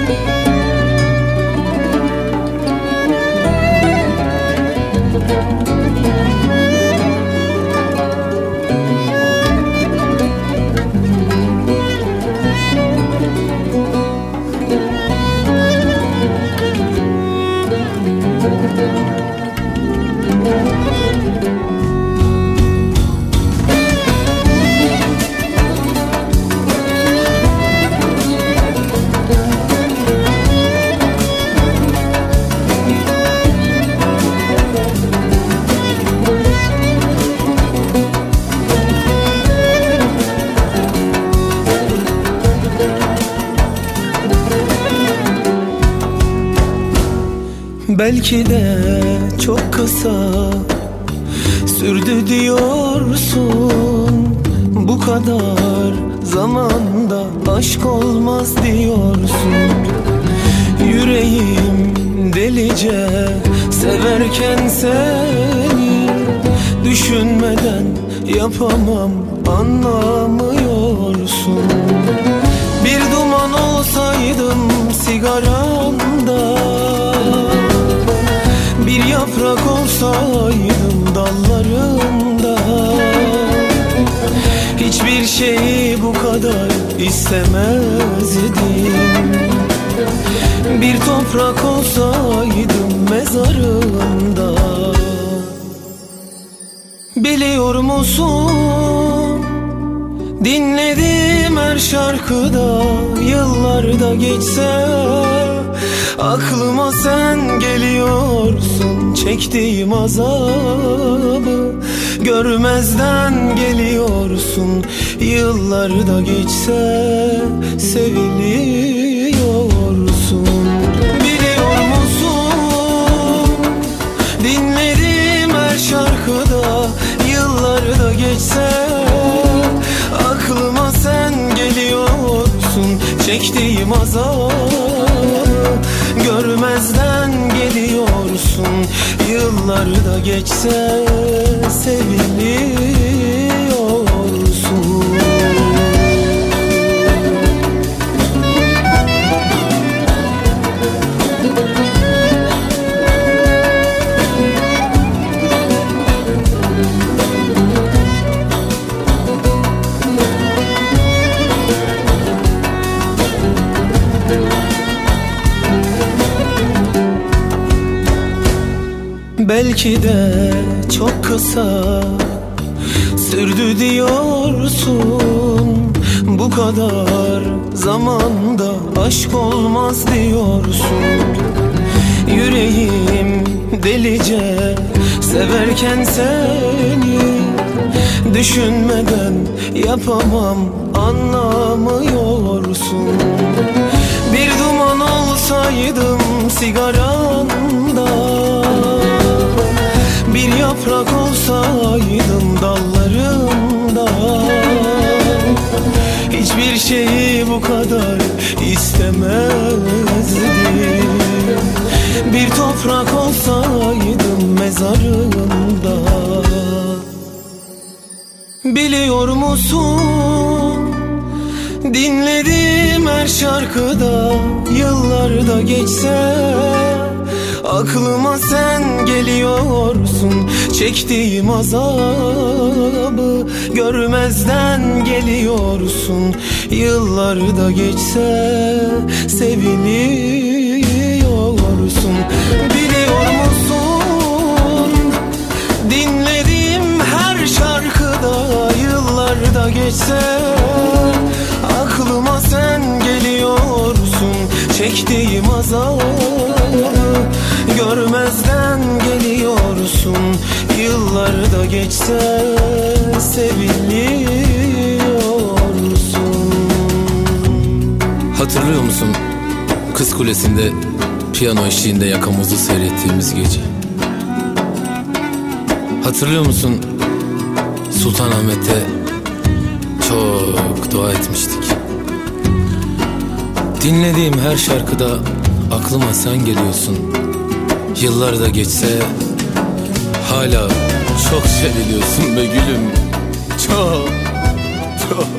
Belki de çok kısa sürdü diyorsun, bu kadar zamanda aşk olmaz diyorsun. Yüreğim delice severken seni, düşünmeden yapamam, anlamıyorsun. Bir duman olsaydım sigaramda, bir yaprak olsaydım dallarında, hiçbir şeyi bu kadar istemezdim. Bir toprak olsaydım mezarında. Biliyor musun, dinlediğim her şarkıda, yıllarda geçse aklıma sen geliyorsun. Çektiğim azabı görmezden geliyorsun. Yıllarda geçse seviliyorsun. Biliyor musun, dinlediğim her şarkıda, yıllarda geçse aklıma sen geliyorsun. Çektiğim azabı görmezden geliyorsun. Yıllarda geçse seviliyorsun. Belki de çok kısa sürdü diyorsun, bu kadar zamanda aşk olmaz diyorsun. Yüreğim delice severken seni, düşünmeden yapamam, anlamıyorsun. Bir duman olsaydım sigaramda, bir yaprak olsaydım dallarında, hiçbir şeyi bu kadar istemezdim. Bir toprak olsaydım mezarında. Biliyor musun, dinlediğim her şarkıda, yıllarda geçse aklıma sen geliyorsun. Çektiğim azabı görmezden geliyorsun. Yıllarda geçse seviliyorsun. Biliyor musun, dinlediğim her şarkıda, yıllarda geçse aklıma sen geliyorsun. Çektiğim azabı görmezden geliyorsun. Yıllarda geçse seviliyorsun. Hatırlıyor musun, Kız Kulesi'nde piyano eşliğinde yakamızı seyrettiğimiz gece? Hatırlıyor musun, Sultanahmet'te çok dua etmiştik. Dinlediğim her şarkıda aklıma sen geliyorsun. Yıllar da geçse hala çok seviliyorsun be gülüm. Çok, çok.